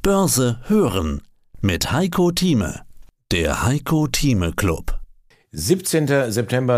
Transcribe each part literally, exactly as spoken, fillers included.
Börse hören mit Heiko Thieme. Der Heiko Thieme Club. siebzehnten September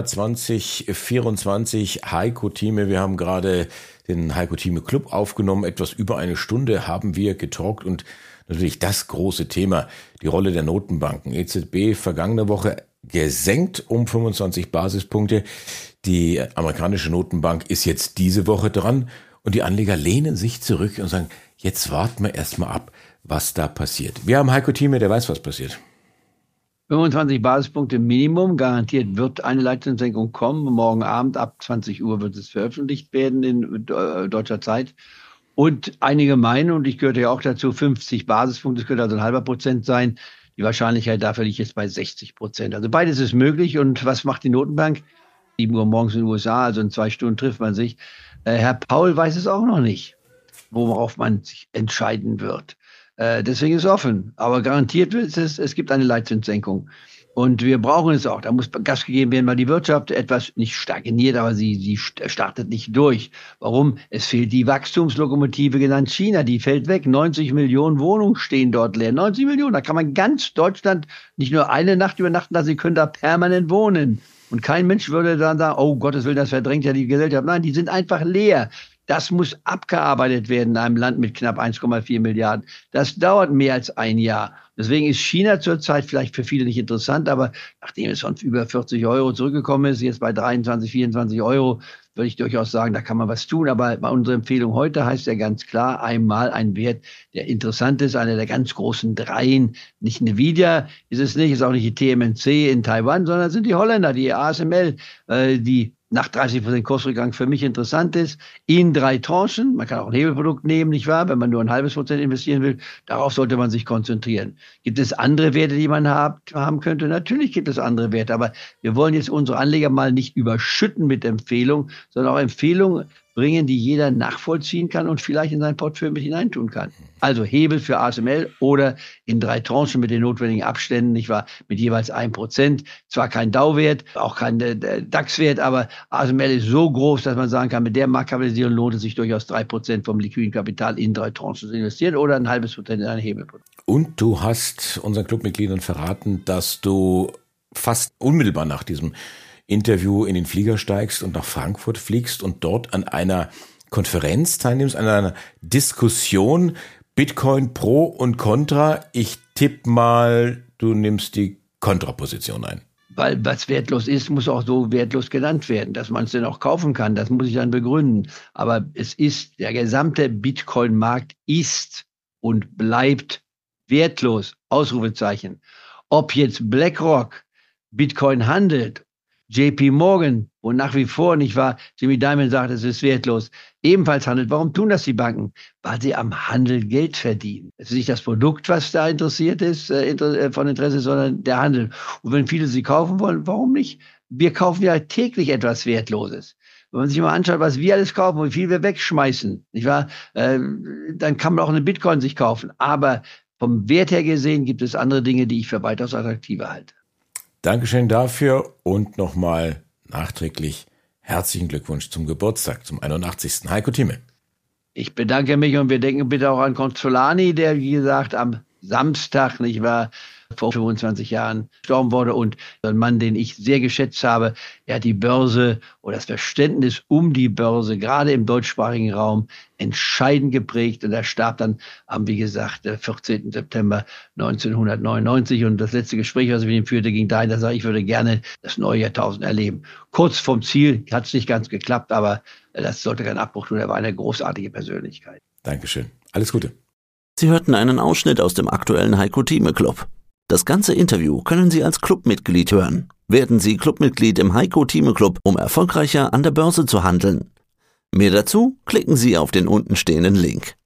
zweitausendvierundzwanzig, Heiko Thieme. Wir haben gerade den Heiko Thieme Club aufgenommen. Etwas über eine Stunde haben wir getalkt und natürlich das große Thema, die Rolle der Notenbanken. E Z B vergangene Woche gesenkt um fünfundzwanzig Basispunkte. Die amerikanische Notenbank ist jetzt diese Woche dran und die Anleger lehnen sich zurück und sagen, jetzt warten wir erstmal ab, was da passiert. Wir haben Heiko Thieme, der weiß, was passiert. fünfundzwanzig Basispunkte Minimum, garantiert wird eine Leitzinssenkung kommen. Morgen Abend ab zwanzig Uhr wird es veröffentlicht werden in deutscher Zeit. Und einige meinen, und ich gehörte ja auch dazu, fünfzig Basispunkte, das könnte also ein halber Prozent sein. Die Wahrscheinlichkeit dafür liegt jetzt bei sechzig Prozent. Also beides ist möglich. Und was macht die Notenbank? sieben Uhr morgens in den U S A, also in zwei Stunden trifft man sich. Äh, Herr Paul weiß es auch noch nicht, worauf man sich entscheiden wird. Äh, deswegen ist es offen. Aber garantiert wird es, es gibt eine Leitzinssenkung. Und wir brauchen es auch. Da muss Gas gegeben werden, weil die Wirtschaft etwas nicht stagniert, aber sie, sie startet nicht durch. Warum? Es fehlt die Wachstumslokomotive, genannt China. Die fällt weg. neunzig Millionen Wohnungen stehen dort leer. neunzig Millionen. Da kann man ganz Deutschland nicht nur eine Nacht übernachten lassen, sie können da permanent wohnen. Und kein Mensch würde dann sagen, oh Gottes Willen, das verdrängt ja die Gesellschaft. Nein, die sind einfach leer. Das muss abgearbeitet werden in einem Land mit knapp eins Komma vier Milliarden. Das dauert mehr als ein Jahr. Deswegen ist China zurzeit vielleicht für viele nicht interessant, aber nachdem es von über vierzig Euro zurückgekommen ist, jetzt bei dreiundzwanzig, vierundzwanzig Euro, würde ich durchaus sagen, da kann man was tun. Aber bei unserer Empfehlung heute heißt ja ganz klar, einmal ein Wert, der interessant ist, einer der ganz großen Dreien. Nicht Nvidia ist es nicht, ist auch nicht die T M N C in Taiwan, sondern sind die Holländer, die A S M L, äh, die nach dreißig Prozent Kursrückgang für mich interessant ist, in drei Tranchen. Man kann auch ein Hebelprodukt nehmen, nicht wahr? Wenn man nur ein halbes Prozent investieren will, darauf sollte man sich konzentrieren. Gibt es andere Werte, die man hab, haben könnte? Natürlich gibt es andere Werte, aber wir wollen jetzt unsere Anleger mal nicht überschütten mit Empfehlungen, sondern auch Empfehlungen bringen, die jeder nachvollziehen kann und vielleicht in sein Portfolio mit hineintun kann. Also Hebel für A S M L oder in drei Tranchen mit den notwendigen Abständen, nicht wahr, mit jeweils ein Prozent. Zwar kein Dow-Wert, auch kein äh, DAX-Wert, aber A S M L ist so groß, dass man sagen kann, mit der Marktkapitalisierung lohnt es sich durchaus drei Prozent vom liquiden Kapital in drei Tranchen zu investieren oder ein halbes Prozent in ein Hebelprodukt. Und du hast unseren Clubmitgliedern verraten, dass du fast unmittelbar nach diesem Interview in den Flieger steigst und nach Frankfurt fliegst und dort an einer Konferenz teilnimmst, an einer Diskussion Bitcoin Pro und Contra. Ich tipp mal, du nimmst die Kontraposition ein. Weil was wertlos ist, muss auch so wertlos genannt werden, dass man es dann auch kaufen kann. Das muss ich dann begründen. Aber es ist, der gesamte Bitcoin-Markt ist und bleibt wertlos. Ausrufezeichen. Ob jetzt BlackRock Bitcoin handelt, J P Morgan, wo nach wie vor, nicht wahr, Jimmy Dimon sagt, es ist wertlos, ebenfalls handelt. Warum tun das die Banken? Weil sie am Handel Geld verdienen. Es ist nicht das Produkt, was da interessiert ist, äh, von Interesse, sondern der Handel. Und wenn viele sie kaufen wollen, warum nicht? Wir kaufen ja täglich etwas Wertloses. Wenn man sich mal anschaut, was wir alles kaufen, wie viel wir wegschmeißen, nicht wahr, äh, dann kann man auch eine Bitcoin sich kaufen. Aber vom Wert her gesehen gibt es andere Dinge, die ich für weitaus attraktiver halte. Dankeschön dafür und nochmal nachträglich herzlichen Glückwunsch zum Geburtstag, zum einundachtzigsten Heiko Thieme. Ich bedanke mich und wir denken bitte auch an Consolani, der, wie gesagt, am Samstag, nicht wahr, vor fünfundzwanzig Jahren gestorben wurde und ein Mann, den ich sehr geschätzt habe. Er hat die Börse oder das Verständnis um die Börse, gerade im deutschsprachigen Raum, entscheidend geprägt und er starb dann am, wie gesagt, vierzehnten September neunzehnhundertneunundneunzig und das letzte Gespräch, was ich mit ihm führte, ging dahin, dass er, ich würde gerne das neue Jahrtausend erleben. Kurz vom Ziel hat es nicht ganz geklappt, aber das sollte kein Abbruch tun. Er war eine großartige Persönlichkeit. Dankeschön. Alles Gute. Sie hörten einen Ausschnitt aus dem aktuellen Heiko Thieme Club. Das ganze Interview können Sie als Clubmitglied hören. Werden Sie Clubmitglied im Heiko Thieme Club, um erfolgreicher an der Börse zu handeln. Mehr dazu klicken Sie auf den unten stehenden Link.